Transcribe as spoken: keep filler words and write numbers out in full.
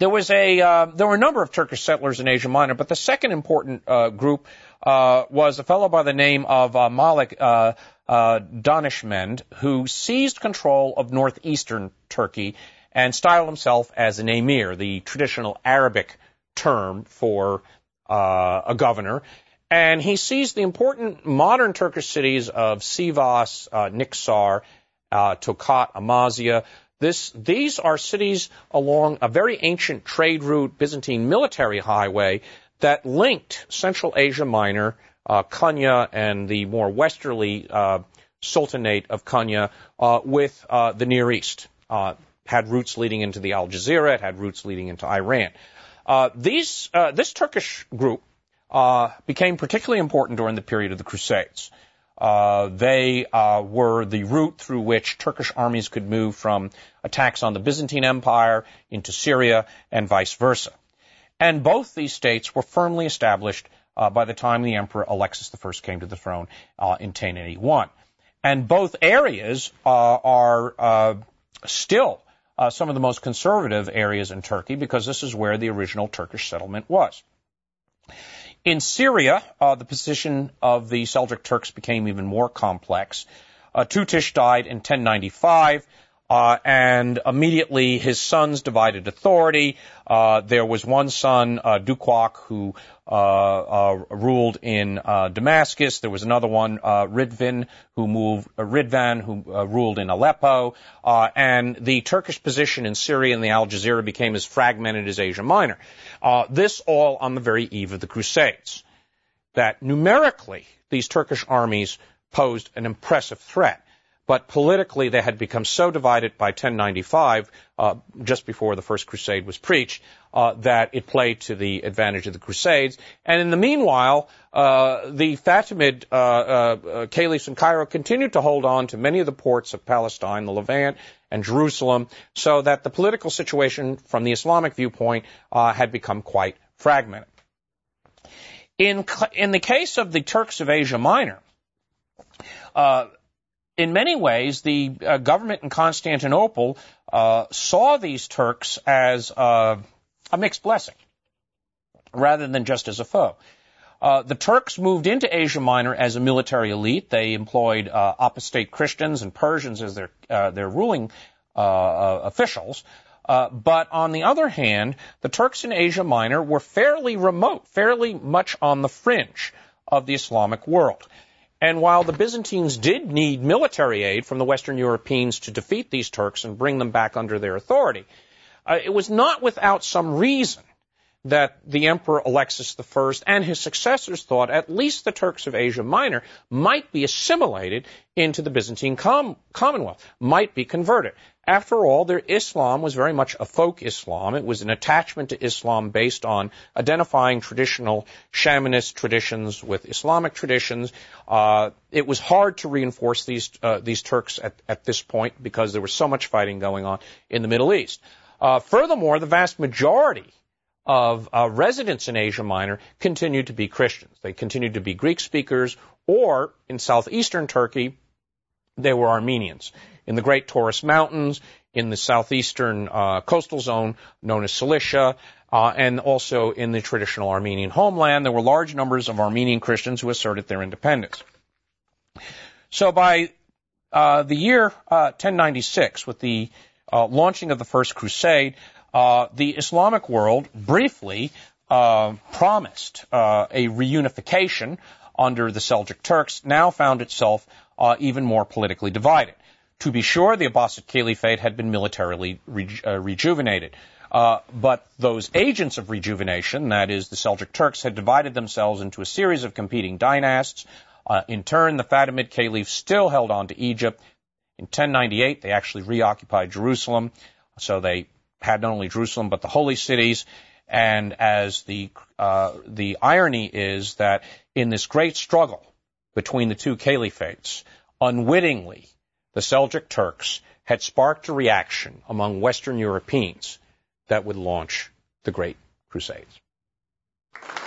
there was a uh, there were a number of Turkish settlers in Asia Minor, but the second important uh, group uh, was a fellow by the name of uh, Malik uh, uh, Danishmend, who seized control of northeastern Turkey and styled himself as an emir, the traditional Arabic term for uh, a governor. And he seized the important modern Turkish cities of Sivas, uh, Niksar, uh, Tokat, Amasya. This, these are cities along a very ancient trade route, Byzantine military highway that linked Central Asia Minor, uh, Konya, and the more westerly uh, Sultanate of Konya uh, with uh, the Near East. Uh, had routes leading into the Al Jazeera. It had routes leading into Iran. Uh, these, uh, this Turkish group uh, became particularly important during the period of the Crusades. Uh, they uh, were the route through which Turkish armies could move from attacks on the Byzantine Empire into Syria and vice versa. And both these states were firmly established uh, by the time the Emperor Alexis the First came to the throne uh, in ten eighty-one. And both areas uh, are uh, still uh, some of the most conservative areas in Turkey because this is where the original Turkish settlement was. In Syria, uh, the position of the Seljuk Turks became even more complex. Uh, Tutush died in ten ninety-five, uh, and immediately his sons divided authority. Uh, there was one son, uh, Dukwak, who uh, uh, ruled in uh, Damascus. There was another one, uh, Ridvan, who moved, uh, Ridvan, who uh, ruled in Aleppo. Uh, and the Turkish position in Syria and the Al Jazeera became as fragmented as Asia Minor. Uh, this all on the very eve of the Crusades. That numerically, these Turkish armies posed an impressive threat. But politically, they had become so divided by ten ninety-five, uh, just before the First Crusade was preached, uh, that it played to the advantage of the Crusades. And in the meanwhile, uh, the Fatimid uh, uh, caliphs in Cairo continued to hold on to many of the ports of Palestine, the Levant, and Jerusalem, so that the political situation from the Islamic viewpoint uh, had become quite fragmented. In, in the case of the Turks of Asia Minor, uh, in many ways, the uh, government in Constantinople uh, saw these Turks as uh, a mixed blessing, rather than just as a foe. Uh, the Turks moved into Asia Minor as a military elite. They employed uh, apostate Christians and Persians as their uh, their ruling uh, uh, officials. Uh, but on the other hand, the Turks in Asia Minor were fairly remote, fairly much on the fringe of the Islamic world. And while the Byzantines did need military aid from the Western Europeans to defeat these Turks and bring them back under their authority, uh, it was not without some reason that the Emperor Alexis the First and his successors thought at least the Turks of Asia Minor might be assimilated into the Byzantine com- Commonwealth, might be converted. After all, their Islam was very much a folk Islam. It was an attachment to Islam based on identifying traditional shamanist traditions with Islamic traditions. Uh, it was hard to reinforce these uh, these Turks at, at this point because there was so much fighting going on in the Middle East. Uh, furthermore, the vast majority of uh, residents in Asia Minor continued to be Christians. They continued to be Greek speakers, or in southeastern Turkey, they were Armenians. In the Great Taurus Mountains, in the southeastern uh, coastal zone known as Cilicia, uh, and also in the traditional Armenian homeland, there were large numbers of Armenian Christians who asserted their independence. So by uh, the year uh, ten ninety-six, with the uh, launching of the First Crusade, uh, the Islamic world briefly uh, promised uh, a reunification under the Seljuk Turks, now found itself uh, even more politically divided. To be sure, the Abbasid Caliphate had been militarily re- uh, rejuvenated. Uh, but those agents of rejuvenation, that is, the Seljuk Turks, had divided themselves into a series of competing dynasts. Uh, in turn, the Fatimid Caliphs still held on to Egypt. In ten ninety-eight, they actually reoccupied Jerusalem. So they had not only Jerusalem, but the holy cities. And as the uh, the irony is that in this great struggle between the two caliphates, unwittingly, the Seljuk Turks had sparked a reaction among Western Europeans that would launch the Great Crusades.